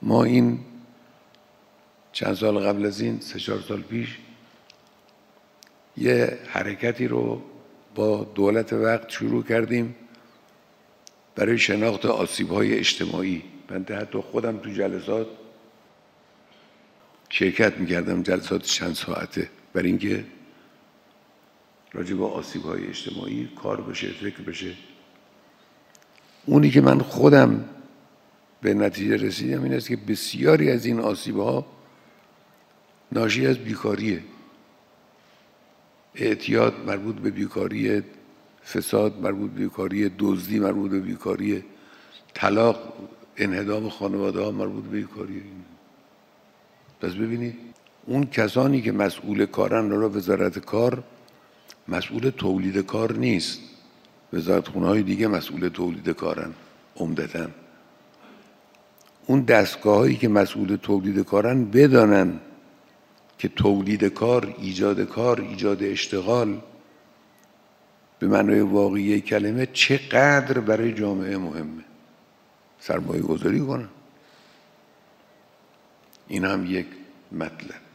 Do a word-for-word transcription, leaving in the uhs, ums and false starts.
ما این چند سال قبل از این سه چهار سال پیش یه حرکتی رو با دولت وقت شروع کردیم برای شناخت آسیب‌های اجتماعی. من حتی خودم تو جلسات شرکت می‌کردم، جلسات چند ساعته، برای اینکه راجع به آسیب‌های اجتماعی کار بشه، فکر بشه. اونی که من خودم به نتیجه رسیدم این است که بسیاری از این آسیب‌ها ناشی از بیکاریه. اعتیاد مربوط به بیکاری، فساد مربوط به بیکاری، دزدی مربوط به بیکاری، طلاق، انهدام خانواده ها مربوط به بیکاری. پس ببینید اون کسانی که مسئول کارن، را وزارت کار مسئول تولید کار نیست، وزارتخونه های دیگه مسئول تولید کارن عمدتاً. اون دستگاه هایی که مسئول تولید کارن بدانن که تولید کار، ایجاد کار، ایجاد اشتغال به معنای واقعی کلمه چقدر برای جامعه مهمه، سرمایه گذاری کنن. این هم یک مطلب.